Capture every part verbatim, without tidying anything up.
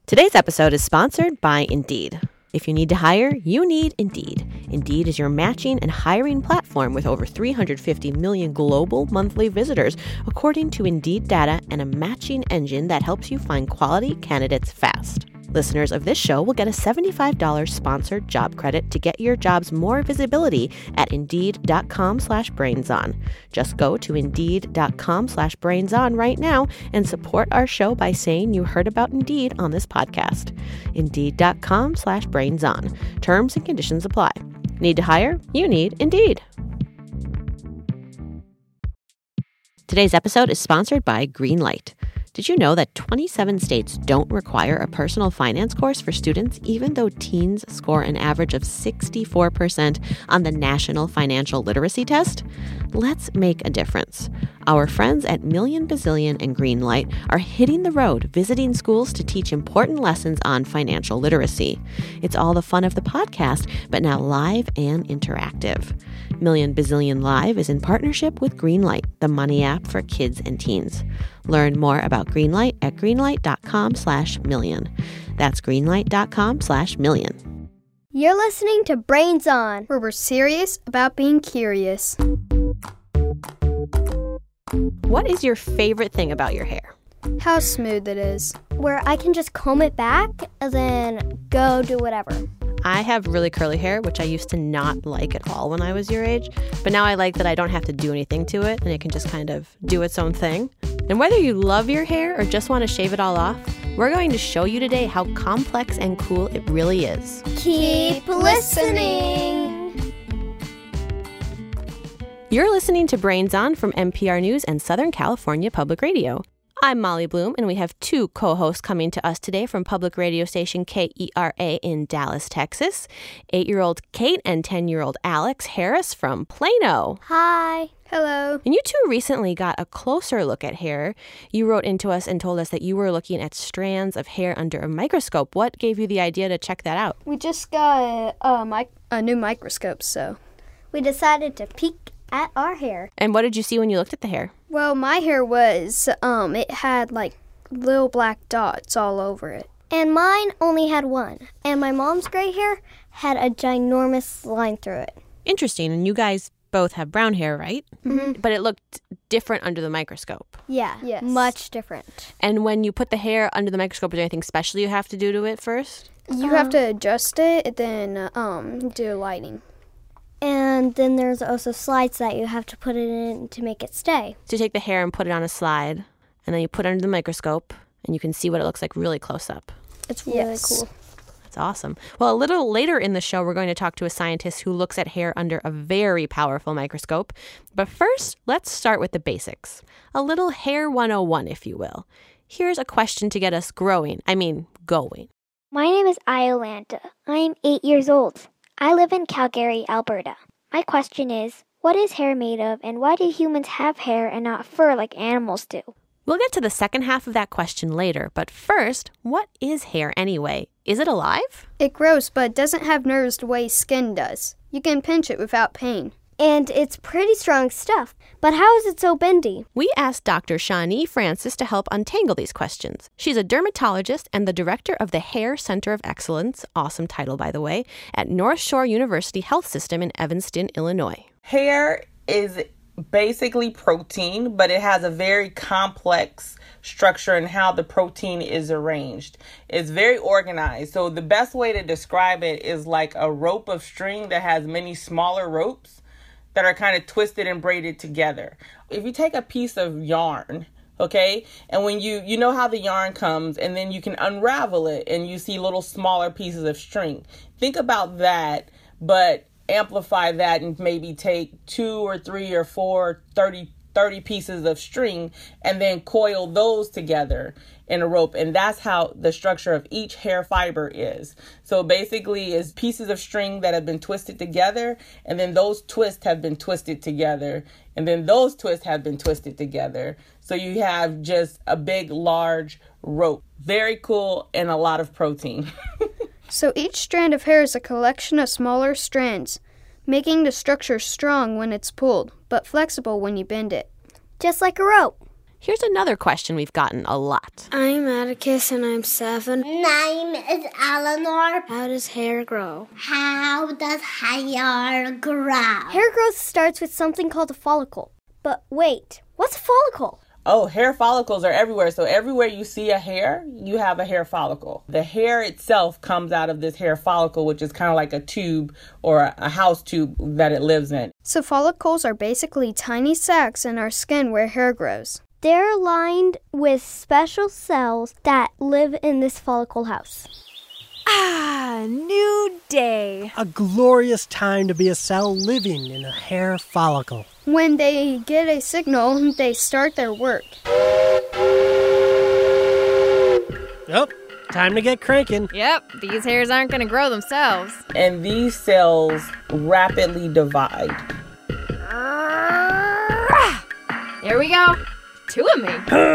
Today's episode is sponsored by Indeed. If you need to hire, you need Indeed. Indeed is your matching and hiring platform with over three hundred fifty million global monthly visitors, according to Indeed data, and a matching engine that helps you find quality candidates fast. Listeners of this show will get a seventy-five dollars sponsored job credit to get your jobs more visibility at Indeed.com slash BrainsOn. Just go to Indeed.com slash BrainsOn right now and support our show by saying you heard about Indeed on this podcast. Indeed.com slash BrainsOn. Terms and conditions apply. Need to hire? You need Indeed. Today's episode is sponsored by Greenlight. Did you know that twenty-seven states don't require a personal finance course for students, even though teens score an average of sixty-four percent on the National Financial Literacy Test? Let's make a difference. Our friends at Million Bazillion and Greenlight are hitting the road, visiting schools to teach important lessons on financial literacy. It's all the fun of the podcast, but now live and interactive. Million Bazillion Live is in partnership with Greenlight, the money app for kids and teens. Learn more about Greenlight at greenlight.com slash million. That's greenlight.com slash million. You're listening to Brains On, where we're serious about being curious. What is your favorite thing about your hair? How smooth it is. Where I can just comb it back and then go do whatever. I have really curly hair, which I used to not like at all when I was your age. But now I like that I don't have to do anything to it and it can just kind of do its own thing. And whether you love your hair or just want to shave it all off, we're going to show you today how complex and cool it really is. Keep listening. You're listening to Brains On from N P R News and Southern California Public Radio. I'm Molly Bloom, and we have two co-hosts coming to us today from public radio station K E R A in Dallas, Texas. Eight-year-old Kate and ten-year-old Alex Harris from Plano. Hi. Hello. And you two recently got a closer look at hair. You wrote into us and told us that you were looking at strands of hair under a microscope. What gave you the idea to check that out? We just got a, a, mic- a new microscope, so we decided to peek at our hair. And what did you see when you looked at the hair? Well, my hair was, um, it had like little black dots all over it. And mine only had one. And my mom's gray hair had a ginormous line through it. Interesting. And you guys both have brown hair, right? Mm-hmm. But it looked different under the microscope. Yeah, yes. Much different. And when you put the hair under the microscope, is there anything special you have to do to it first? You um, have to adjust it and then um, do lighting. And then there's also slides that you have to put it in to make it stay. So you take the hair and put it on a slide, and then you put it under the microscope, and you can see what it looks like really close up. It's really Yes. cool. That's awesome. Well, a little later in the show, we're going to talk to a scientist who looks at hair under a very powerful microscope. But first, let's start with the basics. A little hair one oh one, if you will. Here's a question to get us growing, I mean, going. My name is Iolanta. I'm eight years old. I live in Calgary, Alberta. My question is, what is hair made of, and why do humans have hair and not fur like animals do? We'll get to the second half of that question later, but first, what is hair anyway? Is it alive? It grows, but doesn't have nerves the way skin does. You can pinch it without pain. And it's pretty strong stuff. But how is it so bendy? We asked Doctor Shawnee Francis to help untangle these questions. She's a dermatologist and the director of the Hair Center of Excellence, awesome title by the way, at North Shore University Health System in Evanston, Illinois. Hair is basically protein, but it has a very complex structure in how the protein is arranged. It's very organized. So the best way to describe it is like a rope of string that has many smaller ropes that are kind of twisted and braided together. If you take a piece of yarn, okay, and when you, you know how the yarn comes and then you can unravel it and you see little smaller pieces of string. Think about that, but amplify that and maybe take two or three or four, thirty, thirty pieces of string and then coil those together in a rope. And that's how the structure of each hair fiber is. So basically it's pieces of string that have been twisted together, and then those twists have been twisted together, and then those twists have been twisted together. So you have just a big, large rope. Very cool and a lot of protein. So each strand of hair is a collection of smaller strands, making the structure strong when it's pulled, but flexible when you bend it. Just like a rope. Here's another question we've gotten a lot. I'm Atticus and I'm seven. Name is Eleanor. How does hair grow? How does hair grow? Hair growth starts with something called a follicle. But wait, what's a follicle? Oh, hair follicles are everywhere. So everywhere you see a hair, you have a hair follicle. The hair itself comes out of this hair follicle, which is kind of like a tube or a house tube that it lives in. So follicles are basically tiny sacs in our skin where hair grows. They're lined with special cells that live in this follicle house. Ah, new day. A glorious time to be a cell living in a hair follicle. When they get a signal, they start their work. Yep, time to get cranking. Yep, these hairs aren't going to grow themselves. And these cells rapidly divide. Here we go. Two of me.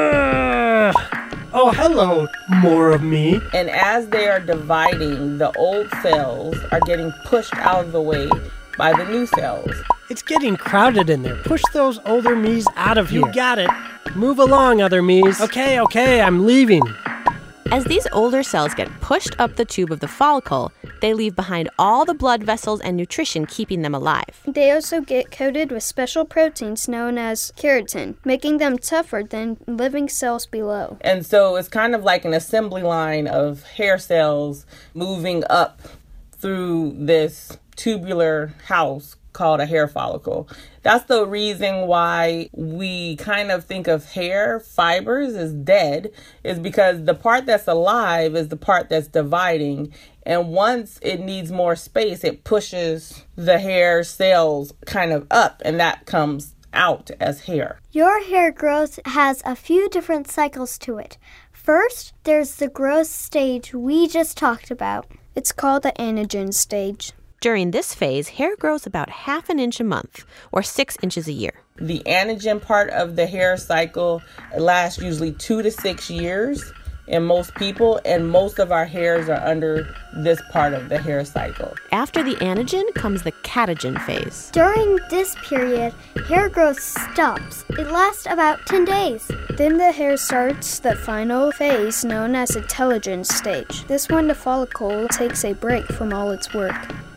Oh, hello, more of me. And as they are dividing, the old cells are getting pushed out of the way by the new cells. It's getting crowded in there. Push those older me's out of here. You got it. Move along, other me's. Okay, okay, I'm leaving. As these older cells get pushed up the tube of the follicle, they leave behind all the blood vessels and nutrition keeping them alive. They also get coated with special proteins known as keratin, making them tougher than living cells below. And so it's kind of like an assembly line of hair cells moving up through this tubular house called a hair follicle. That's the reason why we kind of think of hair fibers as dead, is because the part that's alive is the part that's dividing. And once it needs more space, it pushes the hair cells kind of up, and that comes out as hair. Your hair growth has a few different cycles to it. First, there's the growth stage we just talked about. It's called the anagen stage. During this phase, hair grows about half an inch a month, or six inches a year. The anagen part of the hair cycle lasts usually two to six years in most people, and most of our hairs are under this part of the hair cycle. After the anagen comes the catagen phase. During this period, hair growth stops. It lasts about ten days. Then the hair starts the final phase known as the telogen stage. This when the follicle takes a break from all its work.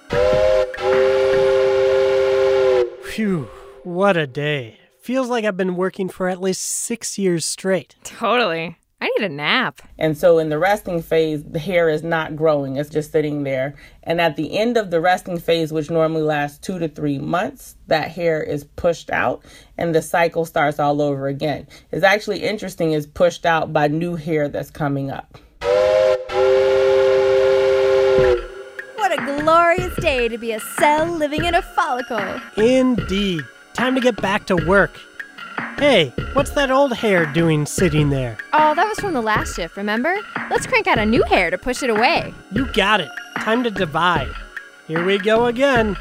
Phew, what a day. Feels like I've been working for at least six years straight. Totally. I need a nap. And so in the resting phase, the hair is not growing. It's just sitting there. And at the end of the resting phase, which normally lasts two to three months, that hair is pushed out and the cycle starts all over again. It's actually interesting. It's pushed out by new hair that's coming up. What a glorious day to be a cell living in a follicle. Indeed. Time to get back to work. Hey, what's that old hair doing sitting there? Oh, that was from the last shift, remember? Let's crank out a new hair to push it away. You got it. Time to divide. Here we go again.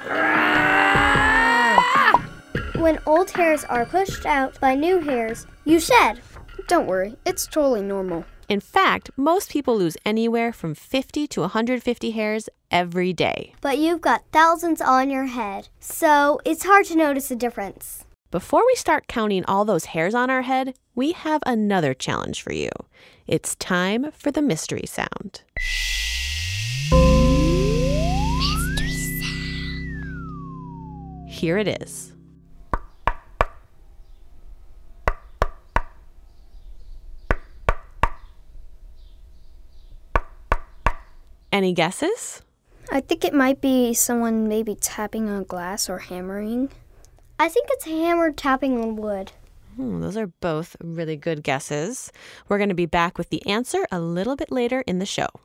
When old hairs are pushed out by new hairs, you shed. Don't worry, it's totally normal. In fact, most people lose anywhere from fifty to one hundred fifty hairs every day. But you've got thousands on your head, so it's hard to notice a difference. Before we start counting all those hairs on our head, we have another challenge for you. It's time for the mystery sound. Mystery sound. Here it is. Any guesses? I think it might be someone maybe tapping on glass or hammering. I think it's a hammer tapping on wood. Hmm, those are both really good guesses. We're going to be back with the answer a little bit later in the show.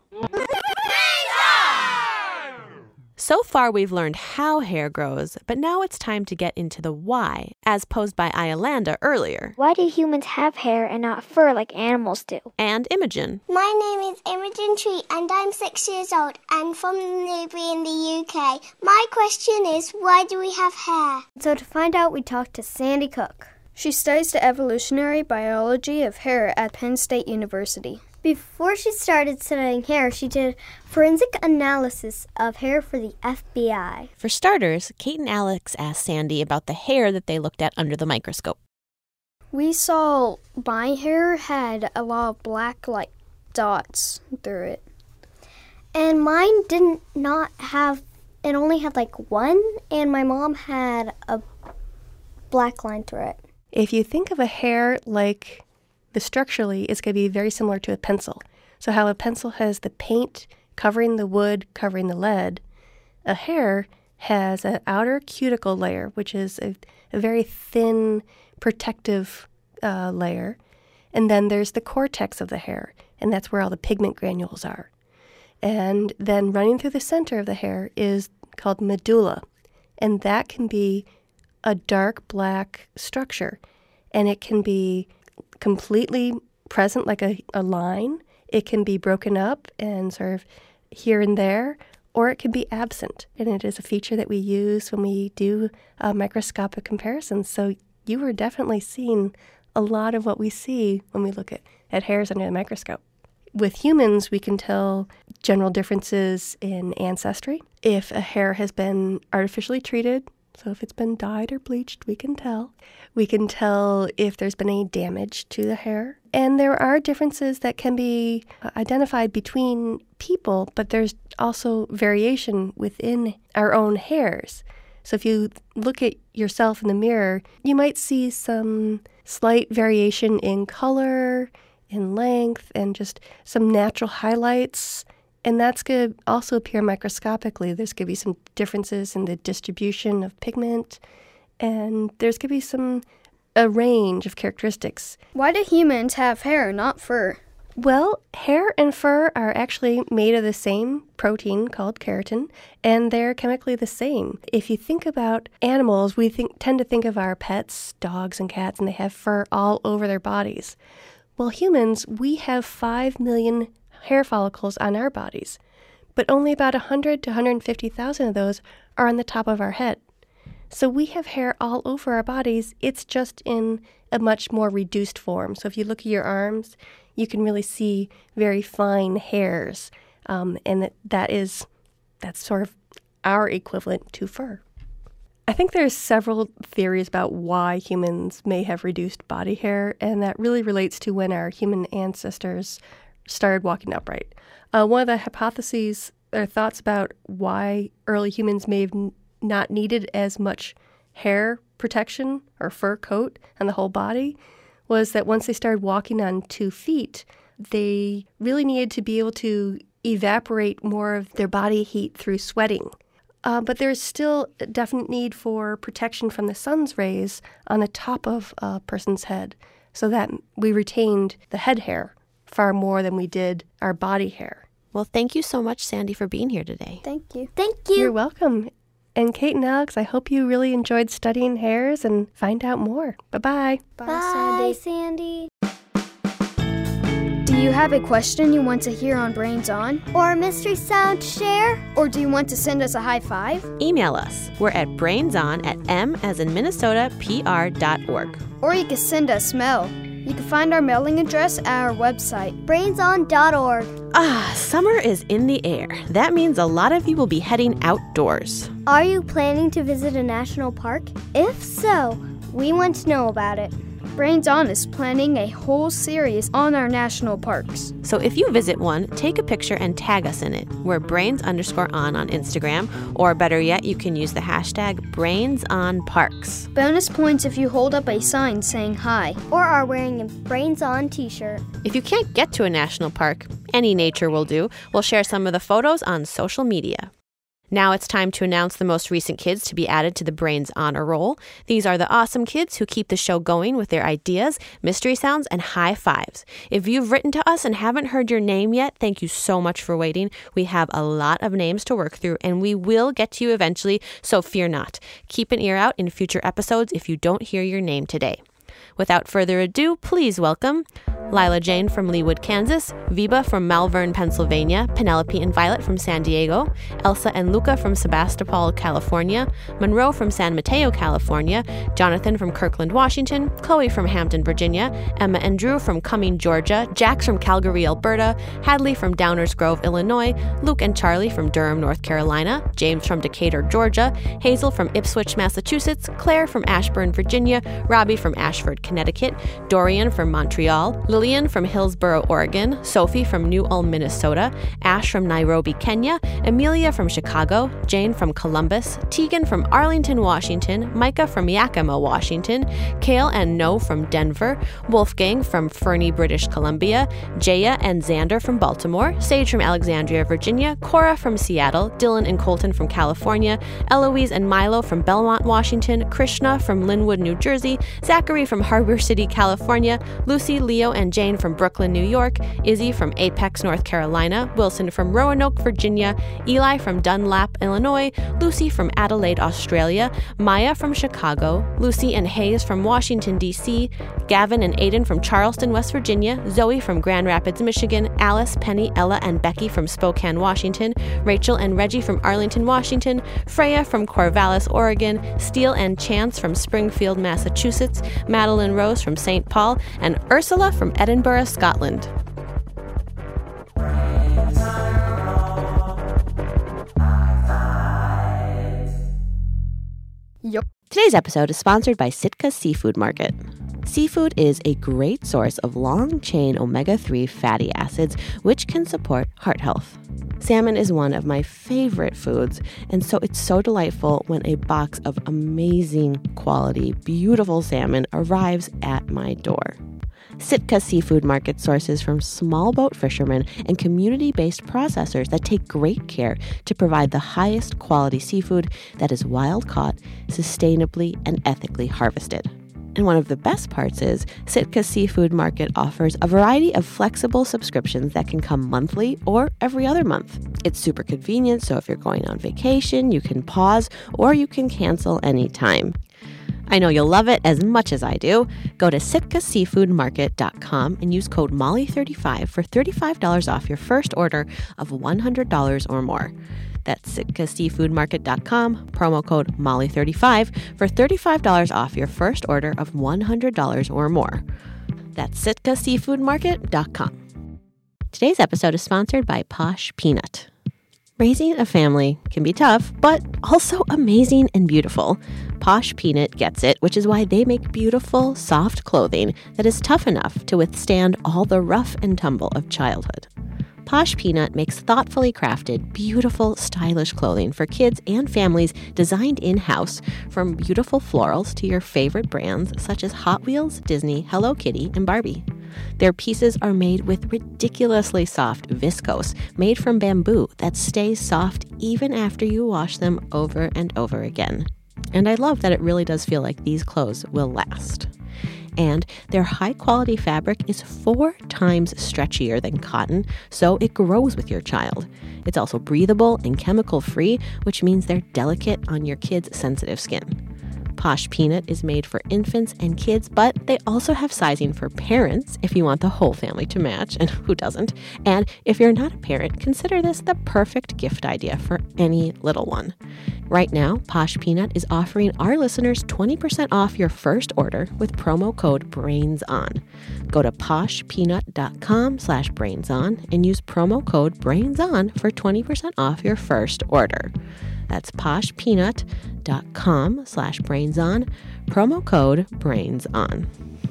So far, we've learned how hair grows, but now it's time to get into the why, as posed by Iolanda earlier. Why do humans have hair and not fur like animals do? And Imogen. My name is Imogen Tree and I'm six years old and from Newbury in the U K. My question is, why do we have hair? So to find out, we talked to Sandy Cook. She studies the evolutionary biology of hair at Penn State University. Before she started studying hair, she did forensic analysis of hair for the F B I. For starters, Kate and Alex asked Sandy about the hair that they looked at under the microscope. We saw my hair had a lot of black, like, dots through it. And mine didn't not have, it only had like one, and my mom had a black line through it. If you think of a hair like the structurally, it's going to be very similar to a pencil. So how a pencil has the paint covering the wood, covering the lead, a hair has an outer cuticle layer, which is a, a very thin protective uh, layer. And then there's the cortex of the hair, and that's where all the pigment granules are. And then running through the center of the hair is called medulla, and that can be a dark black structure, and it can be completely present like a, a line. It can be broken up and sort of here and there, or it can be absent, and it is a feature that we use when we do uh, microscopic comparisons. So you are definitely seeing a lot of what we see when we look at, at hairs under the microscope. With humans, we can tell general differences in ancestry. If a hair has been artificially treated, so if it's been dyed or bleached, we can tell. We can tell if there's been any damage to the hair. And there are differences that can be identified between people, but there's also variation within our own hairs. So if you look at yourself in the mirror, you might see some slight variation in color, in length, and just some natural highlights. And that's going to also appear microscopically. There's going to be some differences in the distribution of pigment, and there's going to be some a range of characteristics. Why do humans have hair, not fur? Well, hair and fur are actually made of the same protein called keratin, and they're chemically the same. If you think about animals, we think, tend to think of our pets, dogs and cats, and they have fur all over their bodies. Well, humans, we have five million hair follicles on our bodies, but only about one hundred to one hundred fifty thousand of those are on the top of our head. So we have hair all over our bodies. It's just in a much more reduced form. So if you look at your arms, you can really see very fine hairs, um, and that, that is, that's sort of our equivalent to fur. I think there's several theories about why humans may have reduced body hair, and that really relates to when our human ancestors started walking upright. Uh, one of the hypotheses or thoughts about why early humans may have n- not needed as much hair protection or fur coat on the whole body was that once they started walking on two feet, they really needed to be able to evaporate more of their body heat through sweating. Uh, but there's still a definite need for protection from the sun's rays on the top of a person's head, so that we retained the head hair far more than we did our body hair. Well, thank you so much, Sandy, for being here today. Thank you. Thank you. You're welcome. And Kate and Alex, I hope you really enjoyed studying hairs and find out more. Bye-bye. Bye, Bye, Sandy. Sandy. Do you have a question you want to hear on Brains On? Or a mystery sound to share? Or do you want to send us a high five? Email us. We're at brainson at m as in Minnesota, pr dot org. Or you can send us mail. You can find our mailing address at our website, brainson dot org. Ah, summer is in the air. That means a lot of you will be heading outdoors. Are you planning to visit a national park? If so, we want to know about it. Brains On is planning a whole series on our national parks. So if you visit one, take a picture and tag us in it. We're brains underscore on on Instagram, or better yet, you can use the hashtag BrainsOnParks. Bonus points if you hold up a sign saying hi. Or are wearing a Brains On t-shirt. If you can't get to a national park, any nature will do, we'll share some of the photos on social media. Now it's time to announce the most recent kids to be added to the Brains Honor Roll. These are the awesome kids who keep the show going with their ideas, mystery sounds, and high fives. If you've written to us and haven't heard your name yet, thank you so much for waiting. We have a lot of names to work through, and we will get to you eventually, so fear not. Keep an ear out in future episodes if you don't hear your name today. Without further ado, please welcome Lila Jane from Leawood, Kansas, Viva from Malvern, Pennsylvania, Penelope and Violet from San Diego, Elsa and Luca from Sebastopol, California, Monroe from San Mateo, California, Jonathan from Kirkland, Washington, Chloe from Hampton, Virginia, Emma and Drew from Cumming, Georgia, Jax from Calgary, Alberta, Hadley from Downers Grove, Illinois, Luke and Charlie from Durham, North Carolina, James from Decatur, Georgia, Hazel from Ipswich, Massachusetts, Claire from Ashburn, Virginia, Robbie from Ashford, Connecticut, Dorian from Montreal, Lillian from Hillsboro, Oregon, Sophie from New Ulm, Minnesota, Ash from Nairobi, Kenya, Amelia from Chicago, Jane from Columbus, Tegan from Arlington, Washington, Micah from Yakima, Washington, Kale and No from Denver, Wolfgang from Fernie, British Columbia, Jaya and Xander from Baltimore, Sage from Alexandria, Virginia, Cora from Seattle, Dylan and Colton from California, Eloise and Milo from Belmont, Washington, Krishna from Linwood, New Jersey, Zachary from Harbor City, California, Lucy, Leo, and Jane from Brooklyn, New York, Izzy from Apex, North Carolina, Wilson from Roanoke, Virginia, Eli from Dunlap, Illinois, Lucy from Adelaide, Australia, Maya from Chicago, Lucy and Hayes from Washington, D C, Gavin and Aiden from Charleston, West Virginia, Zoe from Grand Rapids, Michigan, Alice, Penny, Ella, and Becky from Spokane, Washington, Rachel and Reggie from Arlington, Washington, Freya from Corvallis, Oregon, Steele and Chance from Springfield, Massachusetts, Madeline Rose from Saint Paul, and Ursula from Edinburgh, Scotland. Yep. Today's episode is sponsored by Sitka Seafood Market. Seafood is a great source of long-chain omega three fatty acids, which can support heart health. Salmon is one of my favorite foods, and so it's so delightful when a box of amazing quality, beautiful salmon arrives at my door. Sitka Seafood Market sources from small boat fishermen and community-based processors that take great care to provide the highest quality seafood that is wild-caught, sustainably, and ethically harvested. And one of the best parts is Sitka Seafood Market offers a variety of flexible subscriptions that can come monthly or every other month. It's super convenient, so if you're going on vacation, you can pause or you can cancel anytime. I know you'll love it as much as I do. Go to sitka seafood market dot com and use code Molly thirty-five for thirty-five dollars off your first order of one hundred dollars or more. That's sitka seafood market dot com, promo code Molly thirty-five for thirty-five dollars off your first order of one hundred dollars or more. That's sitka seafood market dot com. Today's episode is sponsored by Posh Peanut. Raising a family can be tough, but also amazing and beautiful. Posh Peanut gets it, which is why they make beautiful, soft clothing that is tough enough to withstand all the rough and tumble of childhood. Posh Peanut makes thoughtfully crafted, beautiful, stylish clothing for kids and families designed in-house, from beautiful florals to your favorite brands such as Hot Wheels, Disney, Hello Kitty, and Barbie. Their pieces are made with ridiculously soft viscose, made from bamboo that stays soft even after you wash them over and over again. And I love that it really does feel like these clothes will last. And their high-quality fabric is four times stretchier than cotton, so it grows with your child. It's also breathable and chemical-free, which means they're delicate on your kids' sensitive skin. Posh Peanut is made for infants and kids, but they also have sizing for parents if you want the whole family to match, and who doesn't? And if you're not a parent, consider this the perfect gift idea for any little one. Right now, Posh Peanut is offering our listeners twenty percent off your first order with promo code BRAINSON. Go to posh peanut dot com slash brainson and use promo code BRAINSON for twenty percent off your first order. That's posh peanut dot com slash brainson, promo code BRAINSON.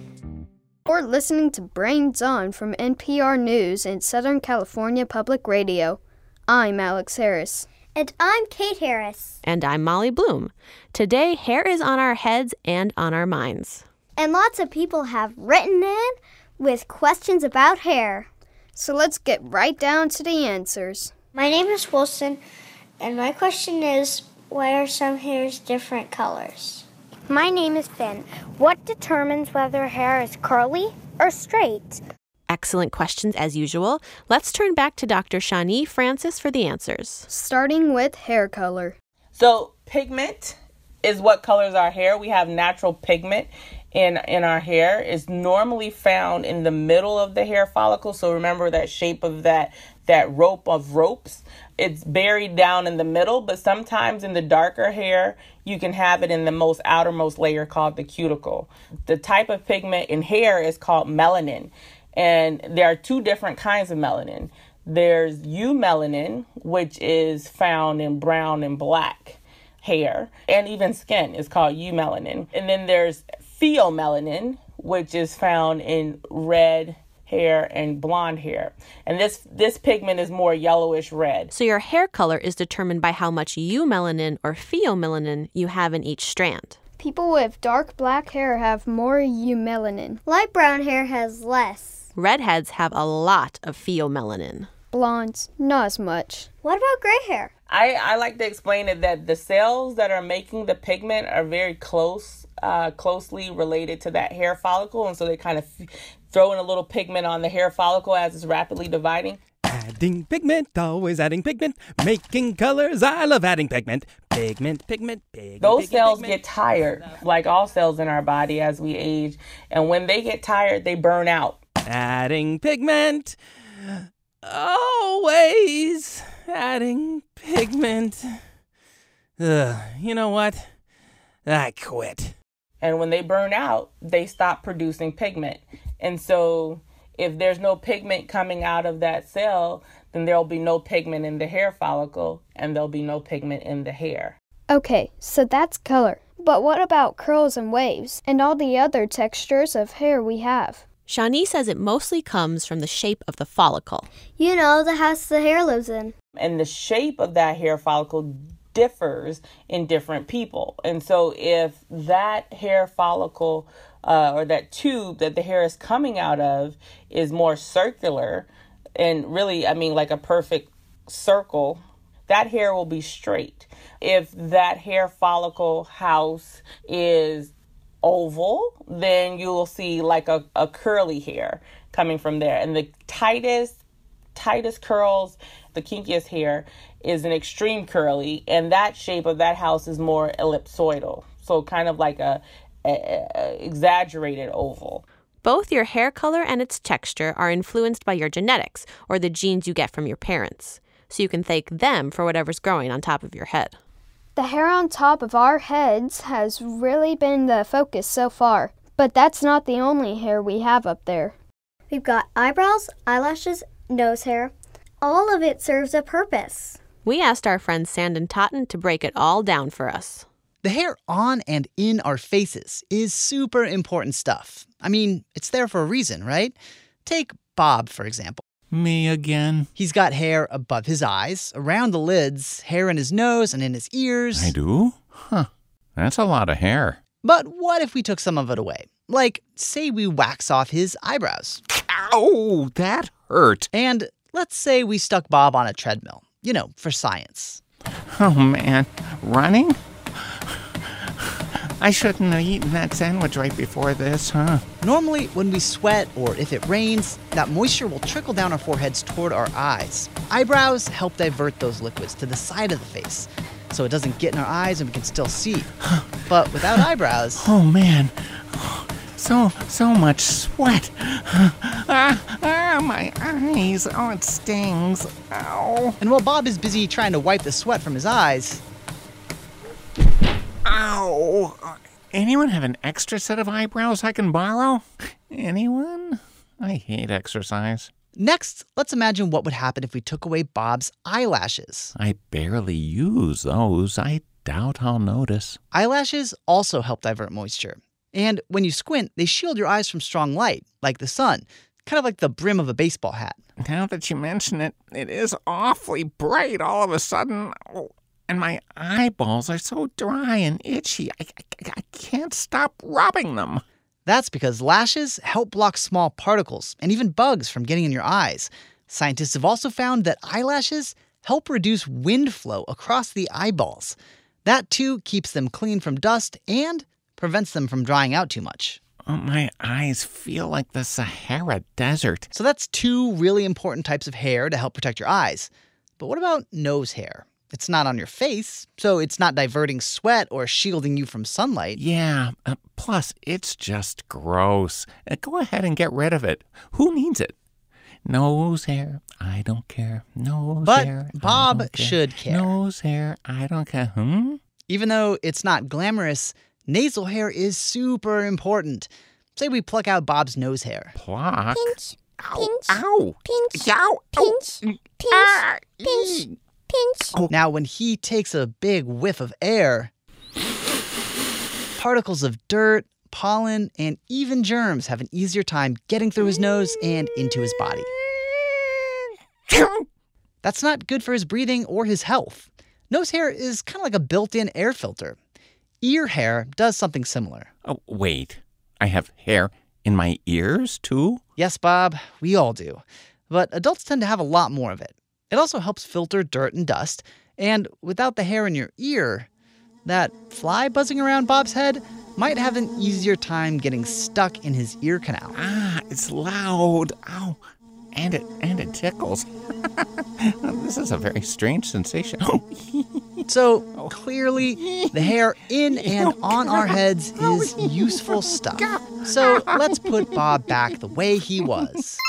You're listening to Brains On from N P R News and Southern California Public Radio. I'm Alex Harris. And I'm Kate Harris. And I'm Molly Bloom. Today, hair is on our heads and on our minds. And lots of people have written in with questions about hair. So let's get right down to the answers. My name is Wilson, and my question is, why are some hairs different colors? My name is Finn. What determines whether hair is curly or straight? Excellent questions as usual. Let's turn back to Doctor Shawnee Francis for the answers. Starting with hair color. So pigment is what colors our hair. We have natural pigment in, in our hair. It's normally found in the middle of the hair follicle. So remember that shape of that, that rope of ropes. It's buried down in the middle, but sometimes in the darker hair, you can have it in the most outermost layer called the cuticle. The type of pigment in hair is called melanin. And there are two different kinds of melanin. There's eumelanin, which is found in brown and black hair, and even skin is called eumelanin. And then there's pheomelanin, which is found in red hair and blonde hair. And this this pigment is more yellowish red. So your hair color is determined by how much eumelanin or pheomelanin you have in each strand. People with dark black hair have more eumelanin. Light brown hair has less. Redheads have a lot of pheomelanin. Blondes, not as much. What about gray hair? I, I like to explain it that the cells that are making the pigment are very close, uh, closely related to that hair follicle. And so they kind of f- throw in a little pigment on the hair follicle as it's rapidly dividing. Adding pigment, always adding pigment, making colors. I love adding pigment. Pigment, pigment, pigment. Those pigment, cells pigment. get tired, like all cells in our body as we age. And when they get tired, they burn out. Adding pigment. Always adding pigment. Ugh, you know what? I quit. And when they burn out, they stop producing pigment. And so if there's no pigment coming out of that cell, then there'll be no pigment in the hair follicle and there'll be no pigment in the hair. Okay, so that's color. But what about curls and waves and all the other textures of hair we have? Shawnee says it mostly comes from the shape of the follicle. You know, the house the hair lives in. And the shape of that hair follicle differs in different people. And so if that hair follicle uh, or that tube that the hair is coming out of is more circular and really, I mean, like a perfect circle, that hair will be straight. If that hair follicle house is oval, then you will see like a, a curly hair coming from there. And the tightest, tightest curls, the kinkiest hair is an extreme curly. And that shape of that house is more ellipsoidal. So kind of like a, a, a exaggerated oval. Both your hair color and its texture are influenced by your genetics or the genes you get from your parents. So you can thank them for whatever's growing on top of your head. The hair on top of our heads has really been the focus so far, but that's not the only hair we have up there. We've got eyebrows, eyelashes, nose hair. All of it serves a purpose. We asked our friend Sandon Totten to break it all down for us. The hair on and in our faces is super important stuff. I mean, it's there for a reason, right? Take Bob, for example. Me again. He's got hair above his eyes, around the lids, hair in his nose and in his ears. I do? Huh. That's a lot of hair. But what if we took some of it away? Like, say we wax off his eyebrows. Ow, that hurt. And let's say we stuck Bob on a treadmill. You know, for science. Oh, man. Running? I shouldn't have eaten that sandwich right before this, huh? Normally, when we sweat or if it rains, that moisture will trickle down our foreheads toward our eyes. Eyebrows help divert those liquids to the side of the face, so it doesn't get in our eyes and we can still see. But without eyebrows... Oh, man. So, so much sweat. Ah, ah, my eyes. Oh, it stings. Ow. And while Bob is busy trying to wipe the sweat from his eyes... Ow! Anyone have an extra set of eyebrows I can borrow? Anyone? I hate exercise. Next, let's imagine what would happen if we took away Bob's eyelashes. I barely use those. I doubt I'll notice. Eyelashes also help divert moisture. And when you squint, they shield your eyes from strong light, like the sun, kind of like the brim of a baseball hat. Now that you mention it, it is awfully bright all of a sudden. Oh. And my eyeballs are so dry and itchy, I, I, I can't stop rubbing them. That's because lashes help block small particles and even bugs from getting in your eyes. Scientists have also found that eyelashes help reduce wind flow across the eyeballs. That, too, keeps them clean from dust and prevents them from drying out too much. Oh, my eyes feel like the Sahara Desert. So that's two really important types of hair to help protect your eyes. But what about nose hair? It's not on your face, so it's not diverting sweat or shielding you from sunlight. Yeah, uh, plus it's just gross. Uh, go ahead and get rid of it. Who needs it? Nose hair, I don't care. Nose but hair, Bob I don't care. should care. Nose hair, I don't care. Hmm? Even though it's not glamorous, nasal hair is super important. Say we pluck out Bob's nose hair. Pluck? Pinch, pinch, Ow! pinch, Ow! pinch, pinch, Ah, pinch. ee. Pinch. Now, when he takes a big whiff of air, particles of dirt, pollen, and even germs have an easier time getting through his nose and into his body. That's not good for his breathing or his health. Nose hair is kind of like a built-in air filter. Ear hair does something similar. Oh, wait. I have hair in my ears, too? Yes, Bob, we all do. But adults tend to have a lot more of it. It also helps filter dirt and dust. And without the hair in your ear, that fly buzzing around Bob's head might have an easier time getting stuck in his ear canal. Ah, it's loud. Ow. And it and it tickles. This is a very strange sensation. So, clearly, the hair in and on our heads is useful stuff. So, let's put Bob back the way he was.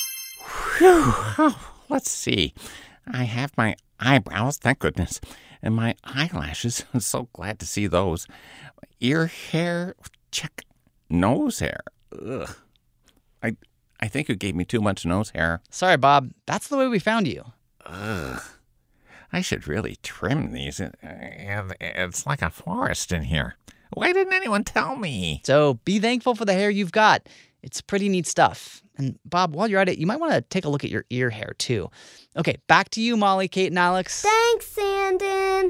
Let's see. I have my eyebrows, thank goodness, and my eyelashes. I'm so glad to see those. Ear hair, check. Nose hair. Ugh. I I think you gave me too much nose hair. Sorry, Bob. That's the way we found you. Ugh. I should really trim these. It's like a forest in here. Why didn't anyone tell me? So be thankful for the hair you've got. It's pretty neat stuff. And Bob, while you're at it, you might want to take a look at your ear hair, too. Okay, back to you, Molly, Kate, and Alex. Thanks, Sandon.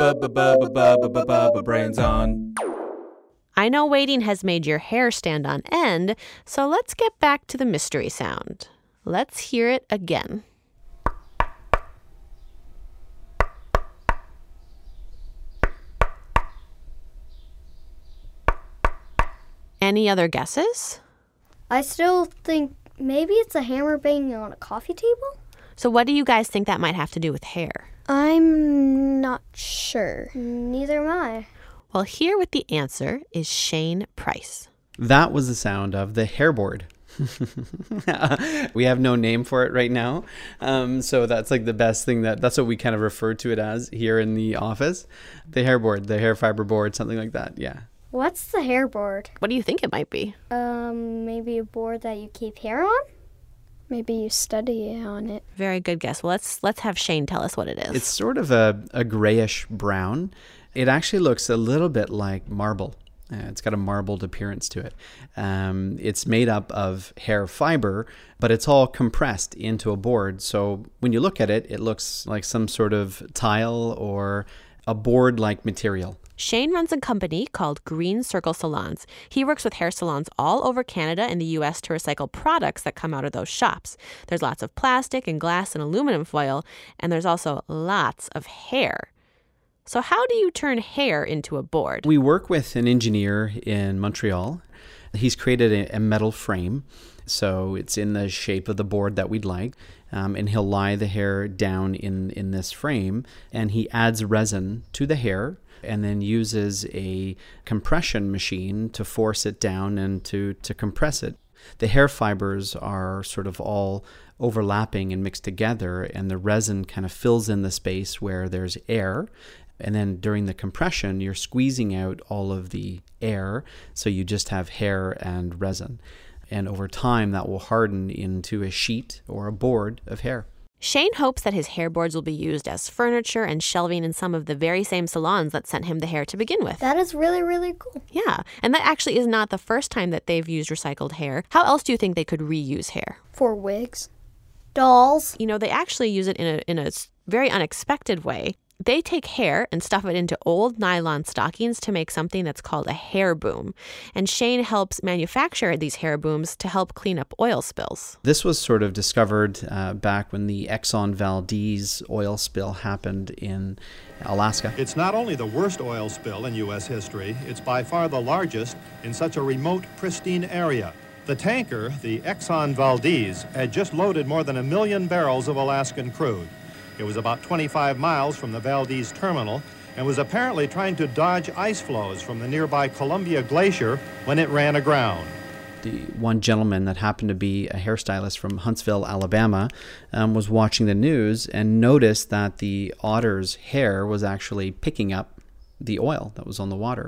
Brains on. I know waiting has made your hair stand on end, so let's get back to the mystery sound. Let's hear it again. Any other guesses? I still think maybe it's a hammer banging on a coffee table? So what do you guys think that might have to do with hair? I'm not sure. Neither am I. Well, here with the answer is Shane Price. That was the sound of the hairboard. We have no name for it right now. Um, so that's like the best thing that, that's what we kind of refer to it as here in the office. The hairboard, the hair fiber board, something like that. Yeah. What's the hairboard? What do you think it might be? Um, maybe a board that you keep hair on? Maybe you study on it. Very good guess. Well, let's let's have Shane tell us what it is. It's sort of a, a grayish brown. It actually looks a little bit like marble. Uh, it's got a marbled appearance to it. Um, it's made up of hair fiber, but it's all compressed into a board. So when you look at it, it looks like some sort of tile or a board-like material. Shane runs a company called Green Circle Salons. He works with hair salons all over Canada and the U S to recycle products that come out of those shops. There's lots of plastic and glass and aluminum foil, and there's also lots of hair. So how do you turn hair into a board? We work with an engineer in Montreal. He's created a, a metal frame, so it's in the shape of the board that we'd like. Um, and he'll lie the hair down in, in this frame, and he adds resin to the hair and then uses a compression machine to force it down and to, to compress it. The hair fibers are sort of all overlapping and mixed together, and the resin kind of fills in the space where there's air. And then during the compression, you're squeezing out all of the air, so you just have hair and resin. And over time, that will harden into a sheet or a board of hair. Shane hopes that his hair boards will be used as furniture and shelving in some of the very same salons that sent him the hair to begin with. That is really, really cool. Yeah, and that actually is not the first time that they've used recycled hair. How else do you think they could reuse hair? For wigs. Dolls. You know, they actually use it in a in a very unexpected way. They take hair and stuff it into old nylon stockings to make something that's called a hair boom. And Shane helps manufacture these hair booms to help clean up oil spills. This was sort of discovered uh, back when the Exxon Valdez oil spill happened in Alaska. It's not only the worst oil spill in U S history, it's by far the largest in such a remote, pristine area. The tanker, the Exxon Valdez, had just loaded more than a million barrels of Alaskan crude. It was about twenty-five miles from the Valdez terminal and was apparently trying to dodge ice flows from the nearby Columbia Glacier when it ran aground. The one gentleman that happened to be a hairstylist from Huntsville, Alabama, um, was watching the news and noticed that the otter's hair was actually picking up the oil that was on the water.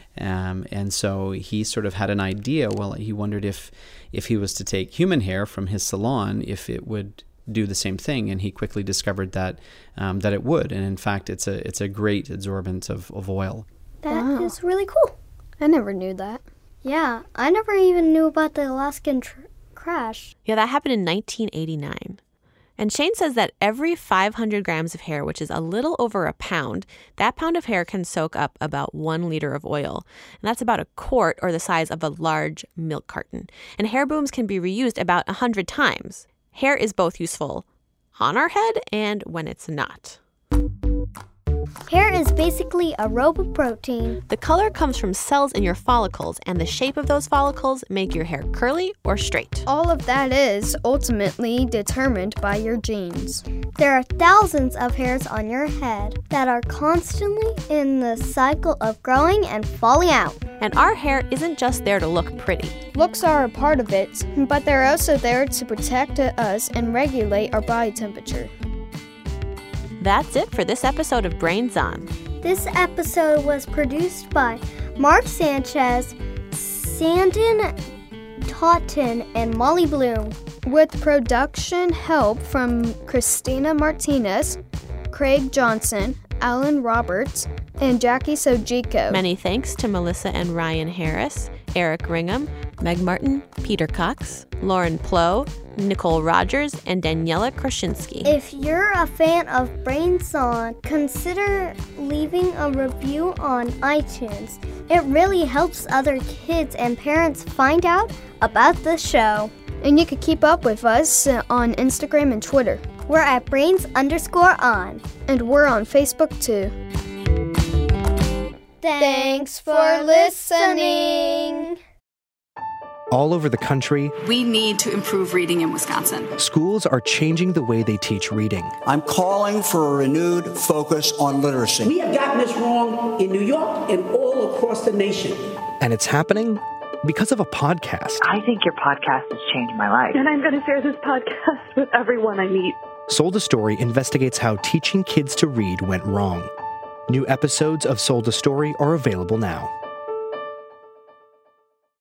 Um, and so he sort of had an idea. Well, he wondered if, if he was to take human hair from his salon, if it would do the same thing, and he quickly discovered that um, that it would. And in fact, it's a it's a great absorbent of, of oil. That wow. is really cool. I never knew that. Yeah, I never even knew about the Alaskan tr- crash. Yeah, that happened in nineteen eighty-nine. And Shane says that every five hundred grams of hair, which is a little over a pound, that pound of hair can soak up about one liter of oil. And that's about a quart or the size of a large milk carton. And hair booms can be reused about one hundred times. Hair is both useful on our head and when it's not. Hair is basically a robe of protein. The color comes from cells in your follicles, and the shape of those follicles make your hair curly or straight. All of that is ultimately determined by your genes. There are thousands of hairs on your head that are constantly in the cycle of growing and falling out. And our hair isn't just there to look pretty. Looks are a part of it, but they're also there to protect us and regulate our body temperature. That's it for this episode of Brains On. This episode was produced by Mark Sanchez, Sandon Totten, and Molly Bloom, with production help from Christina Martinez, Craig Johnson, Alan Roberts, and Jackie Sojiko. Many thanks to Melissa and Ryan Harris, Eric Ringham, Meg Martin, Peter Cox, Lauren Plow, Nicole Rogers, and Daniela Krasinski. If you're a fan of Brains On, consider leaving a review on iTunes. It really helps other kids and parents find out about the show. And you can keep up with us on Instagram and Twitter. We're at Brains underscore on. And we're on Facebook too. Thanks for listening. All over the country, we need to improve reading in Wisconsin. Schools are changing the way they teach reading. I'm calling for a renewed focus on literacy. We have gotten this wrong in New York and all across the nation. And it's happening because of a podcast. I think your podcast has changed my life. And I'm going to share this podcast with everyone I meet. Sold a Story investigates how teaching kids to read went wrong. New episodes of Sold a Story are available now.